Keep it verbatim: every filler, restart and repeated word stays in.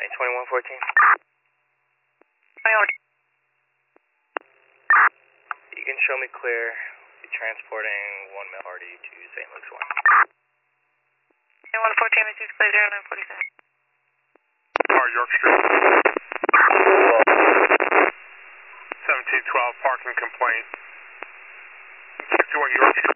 twenty-one fourteen. twenty-one. You can show me clear. Be transporting one male party to Saint Luke's one. twenty-one fourteen, Miss Clear zero nine forty-seven. Car York Street. seventeen twelve, parking complaint. sixty-one York Street.